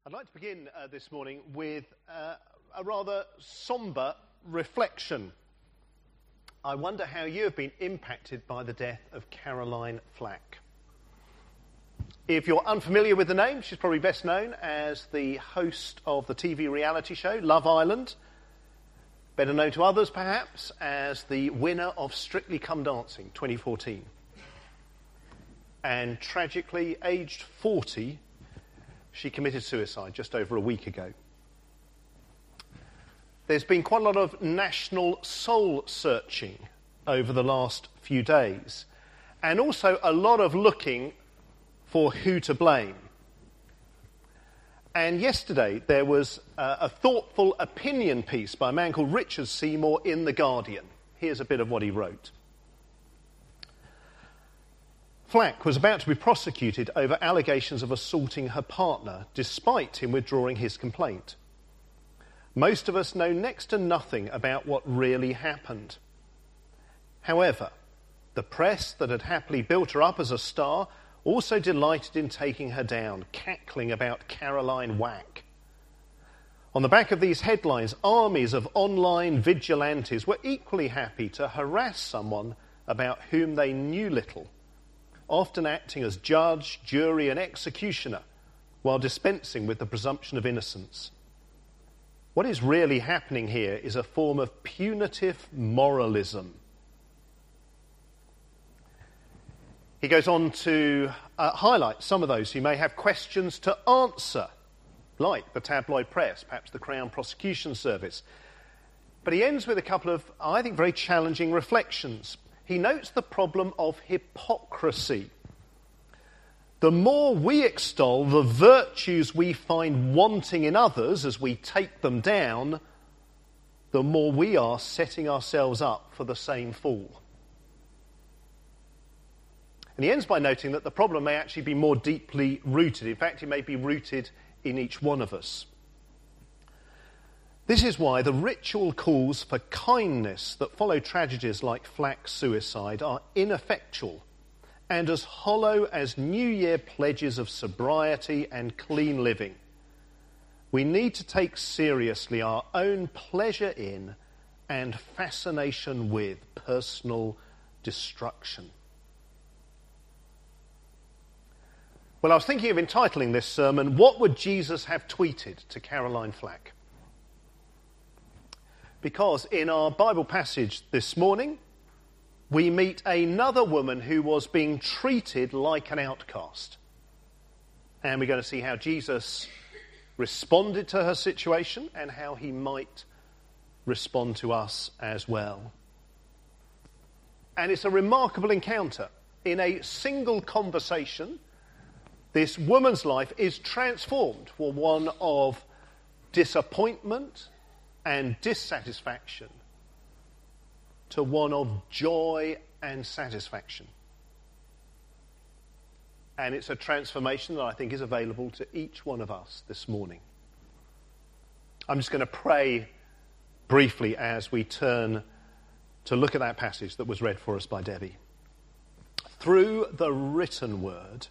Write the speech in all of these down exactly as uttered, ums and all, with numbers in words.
I'd like to begin uh, this morning with uh, a rather sombre reflection. I wonder how you have been impacted by the death of Caroline Flack. If you're unfamiliar with the name, she's probably best known as the host of the T V reality show Love Island, better known to others perhaps as the winner of Strictly Come Dancing twenty fourteen. And tragically, aged forty, she committed suicide just over a week ago. There's been quite a lot of national soul searching over the last few days, and also a lot of looking for who to blame. And yesterday there was a, a thoughtful opinion piece by a man called Richard Seymour in The Guardian. Here's a bit of what he wrote. Flack was about to be prosecuted over allegations of assaulting her partner, despite him withdrawing his complaint. Most of us know next to nothing about what really happened. However, the press that had happily built her up as a star also delighted in taking her down, cackling about Caroline Whack. On the back of these headlines, armies of online vigilantes were equally happy to harass someone about whom they knew little, often acting as judge, jury and executioner while dispensing with the presumption of innocence. What is really happening here is a form of punitive moralism. He goes on to uh, highlight some of those who may have questions to answer, like the tabloid press, perhaps the Crown Prosecution Service. But he ends with a couple of, I think, very challenging reflections. He notes the problem of hypocrisy. The more we extol the virtues we find wanting in others as we take them down, the more we are setting ourselves up for the same fall. And he ends by noting that the problem may actually be more deeply rooted. In fact, it may be rooted in each one of us. This is why the ritual calls for kindness that follow tragedies like Flack's suicide are ineffectual and as hollow as New Year pledges of sobriety and clean living. We need to take seriously our own pleasure in and fascination with personal destruction. Well, I was thinking of entitling this sermon, What Would Jesus Have Tweeted to Caroline Flack? Because in our Bible passage this morning, we meet another woman who was being treated like an outcast. And we're going to see how Jesus responded to her situation and how he might respond to us as well. And it's a remarkable encounter. In a single conversation, this woman's life is transformed from one of disappointment and dissatisfaction to one of joy and satisfaction. And it's a transformation that I think is available to each one of us this morning. I'm just going to pray briefly as we turn to look at that passage that was read for us by Debbie. Through the written word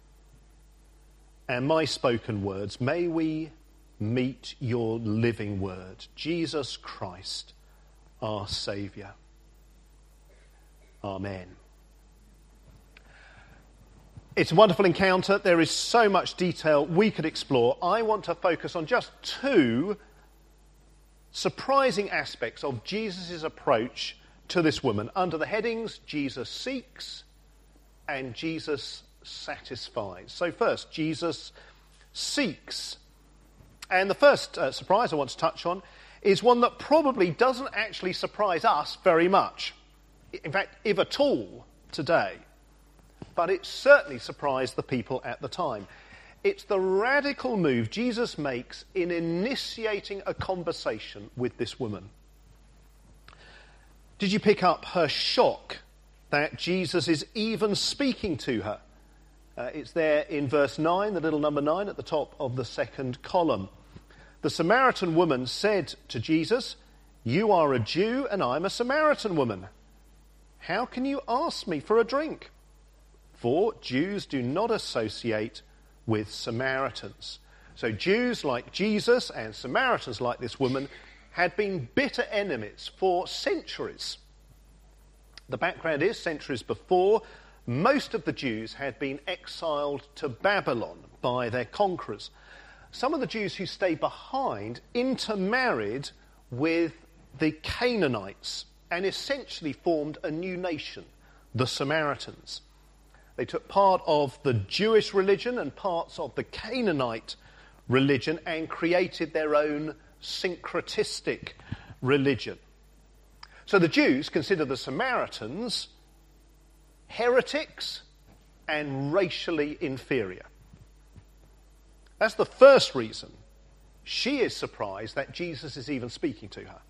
and my spoken words, may we meet your living word, Jesus Christ, our Saviour. Amen. It's a wonderful encounter. There is so much detail we could explore. I want to focus on just two surprising aspects of Jesus' approach to this woman under the headings Jesus seeks and Jesus satisfies. So first, Jesus seeks. And the first uh, surprise I want to touch on is one that probably doesn't actually surprise us very much. In fact, if at all, today. But it certainly surprised the people at the time. It's the radical move Jesus makes in initiating a conversation with this woman. Did you pick up her shock that Jesus is even speaking to her? Uh, it's there in verse nine, the little number nine at the top of the second column. The Samaritan woman said to Jesus, "You are a Jew and I'm a Samaritan woman. How can you ask me for a drink?" For Jews do not associate with Samaritans. So Jews like Jesus and Samaritans like this woman had been bitter enemies for centuries. The background is, centuries before, most of the Jews had been exiled to Babylon by their conquerors. Some of the Jews who stayed behind intermarried with the Canaanites and essentially formed a new nation, the Samaritans. They took part of the Jewish religion and parts of the Canaanite religion and created their own syncretistic religion. So the Jews consider the Samaritans heretics and racially inferior. That's the first reason she is surprised that Jesus is even speaking to her.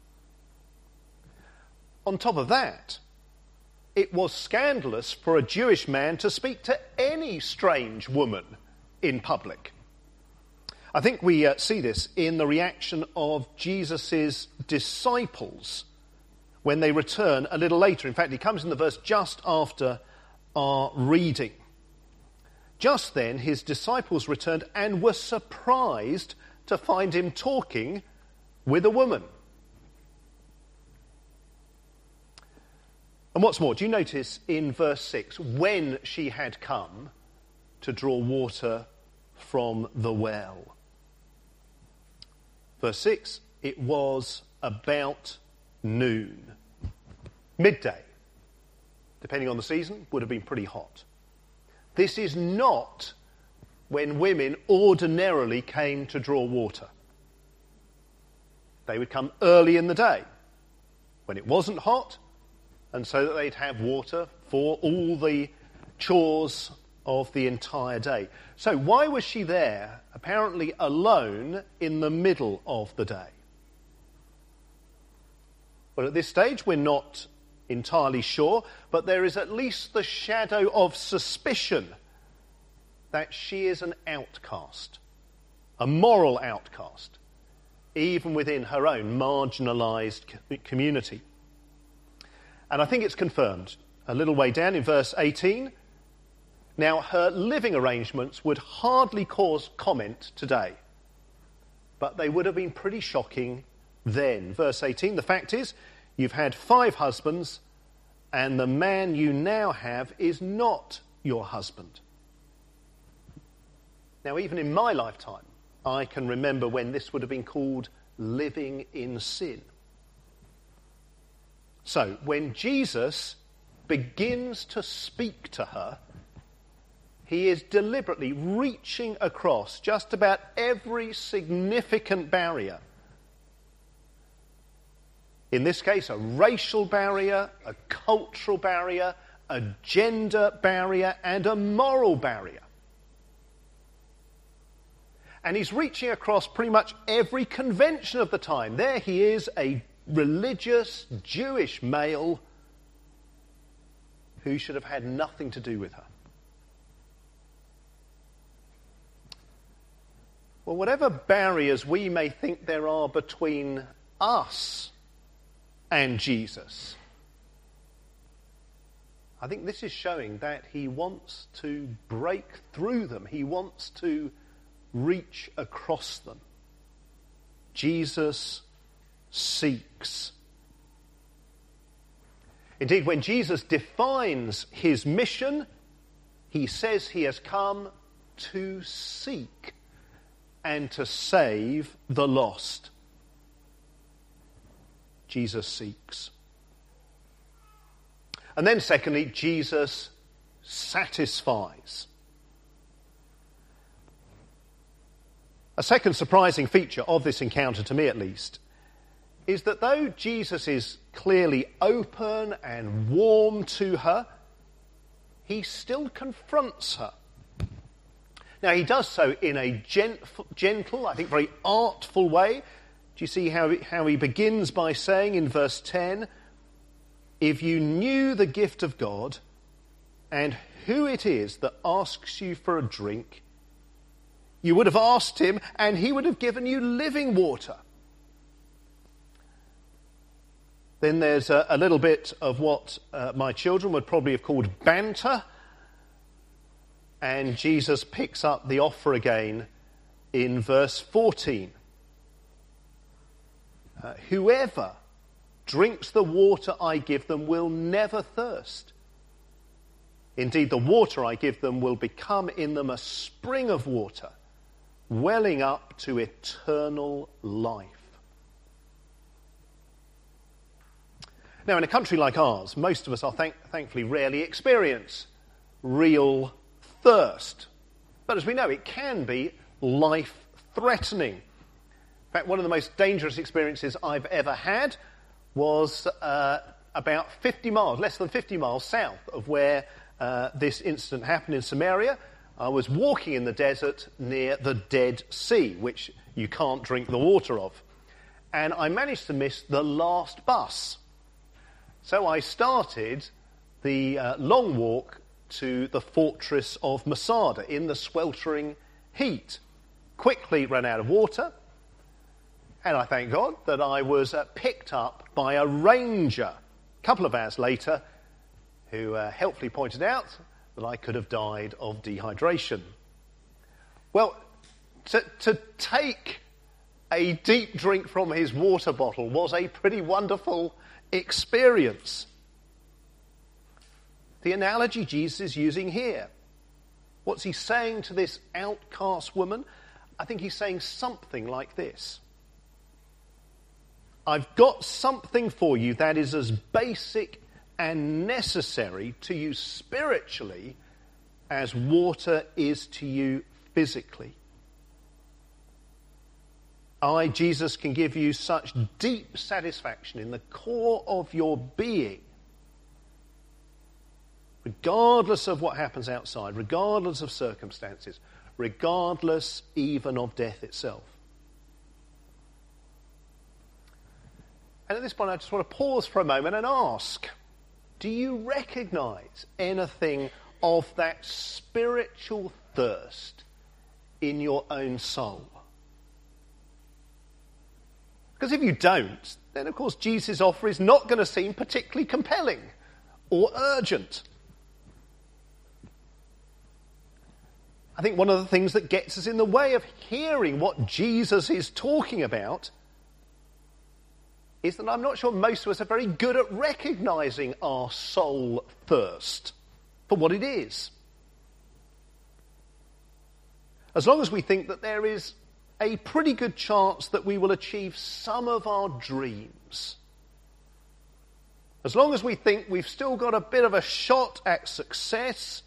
On top of that, it was scandalous for a Jewish man to speak to any strange woman in public. I think we uh, see this in the reaction of Jesus' disciples when they return a little later. In fact, it comes in the verse just after our reading. Just then, his disciples returned and were surprised to find him talking with a woman. And what's more, do you notice in verse six, when she had come to draw water from the well? Verse six, it was about noon. Midday, depending on the season, would have been pretty hot. This is not when women ordinarily came to draw water. They would come early in the day, when it wasn't hot, and so that they'd have water for all the chores of the entire day. So why was she there, apparently alone, in the middle of the day? Well, at this stage, we're not entirely sure, but there is at least the shadow of suspicion that she is an outcast, a moral outcast, even within her own marginalised community. And I think it's confirmed a little way down in verse eighteen. Now, her living arrangements would hardly cause comment today, but they would have been pretty shocking then. Verse eighteen, the fact is, you've had five husbands, and the man you now have is not your husband. Now, even in my lifetime, I can remember when this would have been called living in sin. So, when Jesus begins to speak to her, he is deliberately reaching across just about every significant barrier. In this case, a racial barrier, a cultural barrier, a gender barrier, and a moral barrier. And he's reaching across pretty much every convention of the time. There he is, a religious Jewish male who should have had nothing to do with her. Well, whatever barriers we may think there are between us and Jesus, I think this is showing that he wants to break through them. He wants to reach across them. Jesus seeks. Indeed, when Jesus defines his mission, he says he has come to seek and to save the lost. Jesus seeks. And then secondly, Jesus satisfies. A second surprising feature of this encounter, to me at least, is that though Jesus is clearly open and warm to her, he still confronts her. Now, he does so in a gent- gentle, I think very artful way. Do you see how, how he begins by saying in verse ten, if you knew the gift of God and who it is that asks you for a drink, you would have asked him and he would have given you living water. Then there's a, a little bit of what uh, my children would probably have called banter. And Jesus picks up the offer again in verse fourteen. Uh, Whoever drinks the water I give them will never thirst. Indeed, the water I give them will become in them a spring of water, welling up to eternal life. Now, in a country like ours, most of us are thank- thankfully rarely experience real thirst. But as we know, it can be life-threatening. In fact, one of the most dangerous experiences I've ever had was uh, about fifty miles, less than fifty miles south of where uh, this incident happened in Samaria. I was walking in the desert near the Dead Sea, which you can't drink the water of. And I managed to miss the last bus. So I started the uh, long walk to the fortress of Masada in the sweltering heat. Quickly ran out of water. And I thank God that I was uh, picked up by a ranger a couple of hours later who uh, helpfully pointed out that I could have died of dehydration. Well, to, to take a deep drink from his water bottle was a pretty wonderful experience. The analogy Jesus is using here, what's he saying to this outcast woman? I think he's saying something like this. I've got something for you that is as basic and necessary to you spiritually as water is to you physically. I, Jesus, can give you such deep satisfaction in the core of your being, regardless of what happens outside, regardless of circumstances, regardless even of death itself. And at this point, I just want to pause for a moment and ask, do you recognize anything of that spiritual thirst in your own soul? Because if you don't, then of course Jesus' offer is not going to seem particularly compelling or urgent. I think one of the things that gets us in the way of hearing what Jesus is talking about is that I'm not sure most of us are very good at recognizing our soul thirst for what it is. As long as we think that there is a pretty good chance that we will achieve some of our dreams, as long as we think we've still got a bit of a shot at success,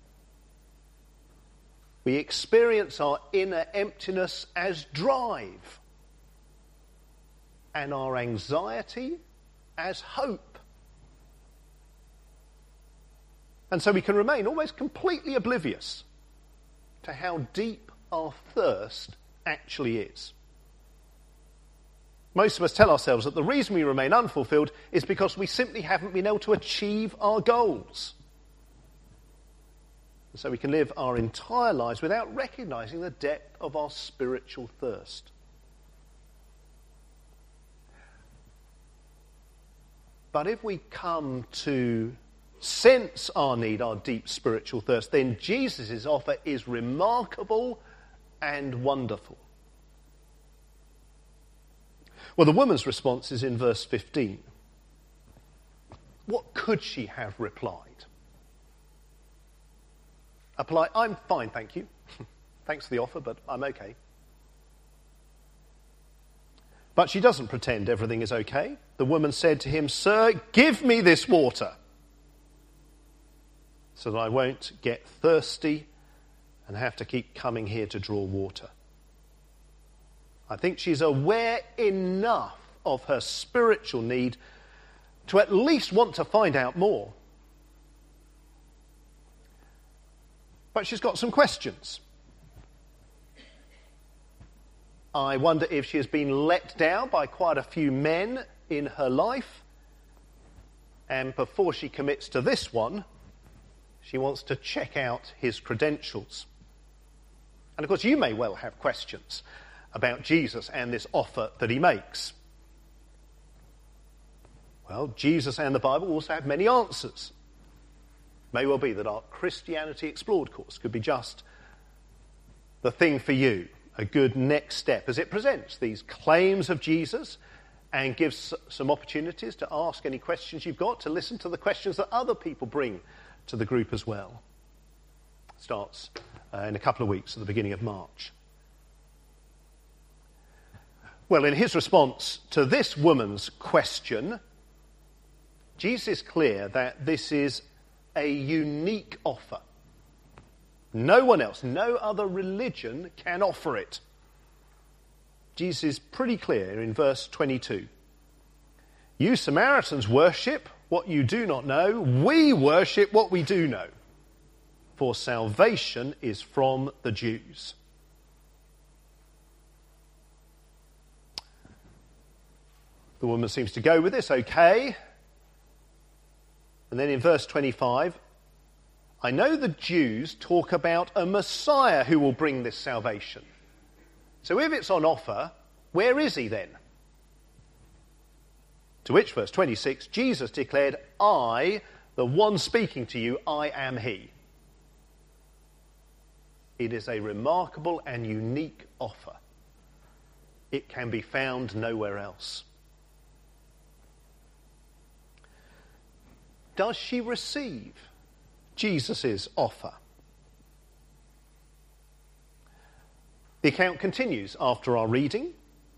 we experience our inner emptiness as drive, and our anxiety as hope. And so we can remain almost completely oblivious to how deep our thirst actually is. Most of us tell ourselves that the reason we remain unfulfilled is because we simply haven't been able to achieve our goals. And so we can live our entire lives without recognizing the depth of our spiritual thirst. But if we come to sense our need, our deep spiritual thirst, then Jesus' offer is remarkable and wonderful. Well, the woman's response is in verse fifteen. What could she have replied? A polite, I'm fine, thank you. Thanks for the offer, but I'm okay. But she doesn't pretend everything is okay. The woman said to him, Sir, give me this water so that I won't get thirsty and have to keep coming here to draw water. I think she's aware enough of her spiritual need to at least want to find out more. But she's got some questions. I wonder if she has been let down by quite a few men in her life, and before she commits to this one, she wants to check out his credentials. And of course, you may well have questions about Jesus and this offer that he makes. Well, Jesus and the Bible also have many answers. It may well be that our Christianity Explored course could be just the thing for you. a good next step as it presents these claims of Jesus and gives some opportunities to ask any questions you've got, to listen to the questions that other people bring to the group as well. Starts uh, in a couple of weeks at the beginning of March. Well, in his response to this woman's question, Jesus is clear that this is a unique offer. No one else, no other religion can offer it. Jesus is pretty clear in verse twenty-two. You Samaritans worship what you do not know. We worship what we do know. For salvation is from the Jews. The woman seems to go with this, okay. And then in verse twenty-five, I know the Jews talk about a Messiah who will bring this salvation. So if it's on offer, where is he then? To which, verse twenty-six, Jesus declared, I, the one speaking to you, I am he. It is a remarkable and unique offer. It can be found nowhere else. Does she receive Jesus' offer? The account continues after our reading.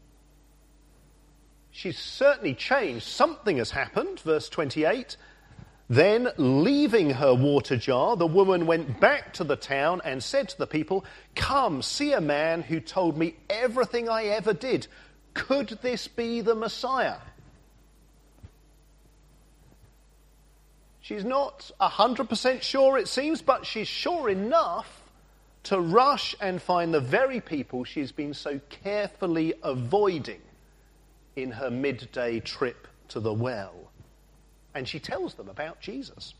She's certainly changed. Something has happened. Verse twenty-eight. Then, leaving her water jar, the woman went back to the town and said to the people, come, see a man who told me everything I ever did. Could this be the Messiah? She's not one hundred percent sure, it seems, but she's sure enough to rush and find the very people she's been so carefully avoiding in her midday trip to the well. And she tells them about Jesus.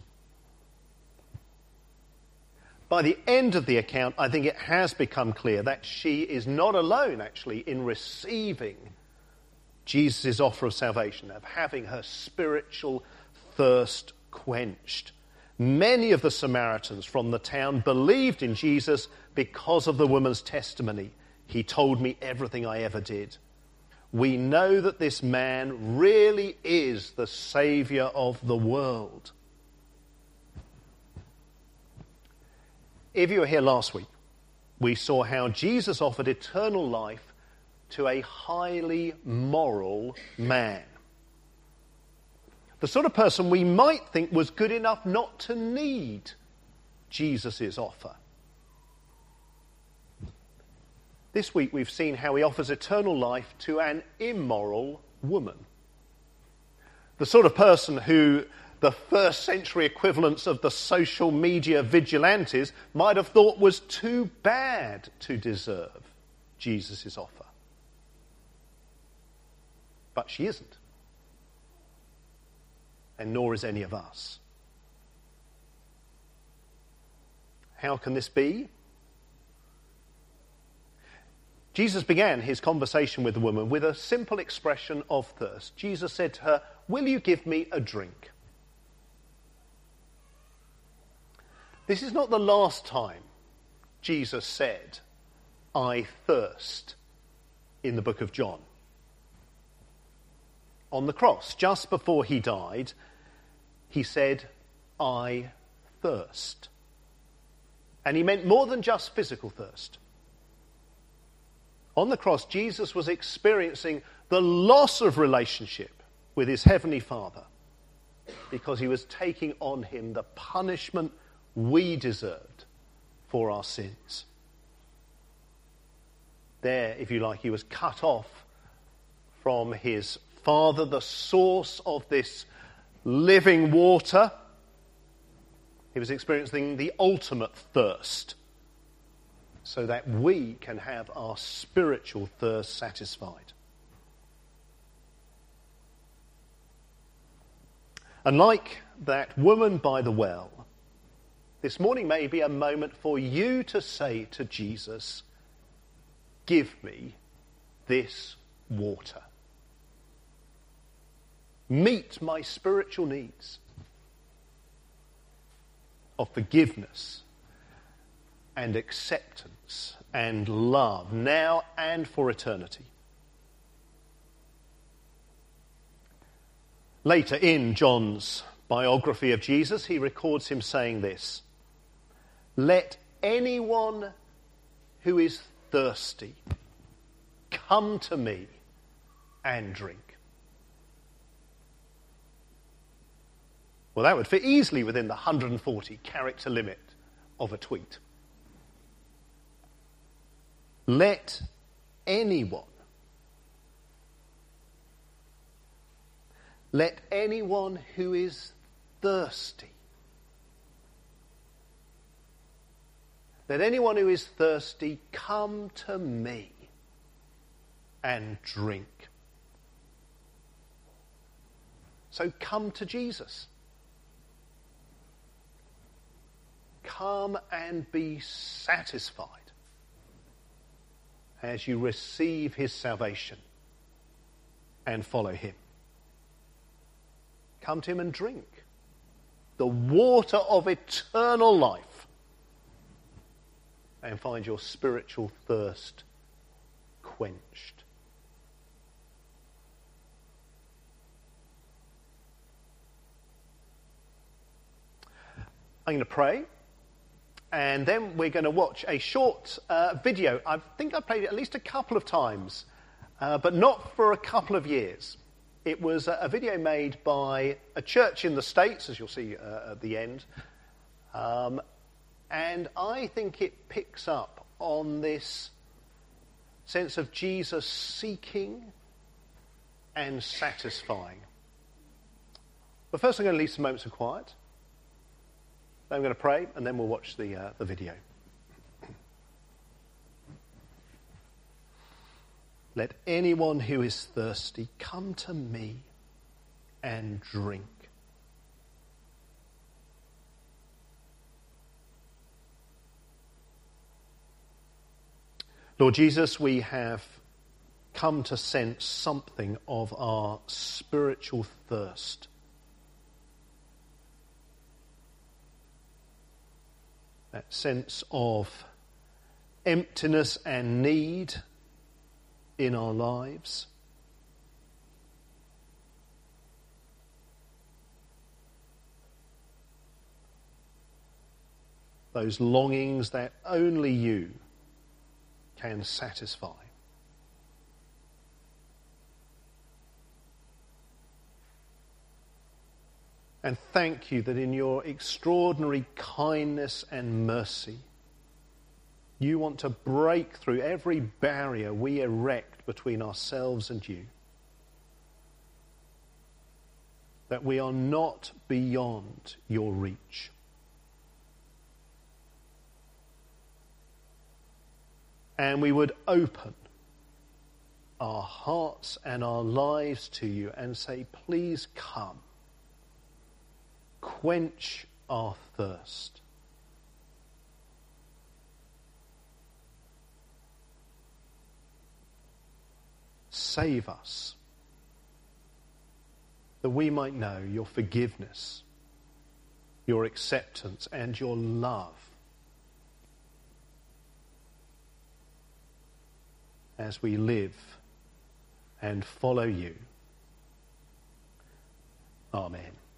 By the end of the account, I think it has become clear that she is not alone, actually, in receiving Jesus' offer of salvation, of having her spiritual thirst quenched. Many of the Samaritans from the town believed in Jesus because of the woman's testimony. He told me everything I ever did. We know that this man really is the Saviour of the world. If you were here last week, we saw how Jesus offered eternal life to a highly moral man. The sort of person we might think was good enough not to need Jesus' offer. This week we've seen how he offers eternal life to an immoral woman. The sort of person who the first century equivalents of the social media vigilantes might have thought was too bad to deserve Jesus' offer. But she isn't. And nor is any of us. How can this be? Jesus began his conversation with the woman with a simple expression of thirst. Jesus said to her, will you give me a drink? This is not the last time Jesus said, I thirst, in the book of John. On the cross, just before he died, he said, I thirst. And he meant more than just physical thirst. On the cross, Jesus was experiencing the loss of relationship with his heavenly Father because he was taking on him the punishment we deserved for our sins. There, if you like, he was cut off from his Father, the source of this living water. He was experiencing the ultimate thirst so that we can have our spiritual thirst satisfied. And like that woman by the well, this morning may be a moment for you to say to Jesus, give me this water. Meet my spiritual needs of forgiveness and acceptance and love, now and for eternity. Later in John's biography of Jesus, he records him saying this: "Let anyone who is thirsty come to me and drink." Well, that would fit easily within the one hundred forty character limit of a tweet. Let anyone, let anyone who is thirsty, let anyone who is thirsty come to me and drink. So come to Jesus. Come and be satisfied as you receive his salvation and follow him. Come to him and drink the water of eternal life and find your spiritual thirst quenched. I'm going to pray, and then we're going to watch a short uh, video. I think I've played it at least a couple of times, uh, but not for a couple of years. It was a, a video made by a church in the States, as you'll see uh, at the end, um, and I think it picks up on this sense of Jesus seeking and satisfying. But first I'm going to leave some moments of quiet. I'm going to pray, and then we'll watch the, uh, the video. Let anyone who is thirsty come to me and drink. Lord Jesus, we have come to sense something of our spiritual thirst. That sense of emptiness and need in our lives. Those longings that only you can satisfy. And thank you that in your extraordinary kindness and mercy, you want to break through every barrier we erect between ourselves and you. That we are not beyond your reach. And we would open our hearts and our lives to you and say, please come. Quench our thirst. Save us, that we might know your forgiveness, your acceptance, and your love as we live and follow you. Amen.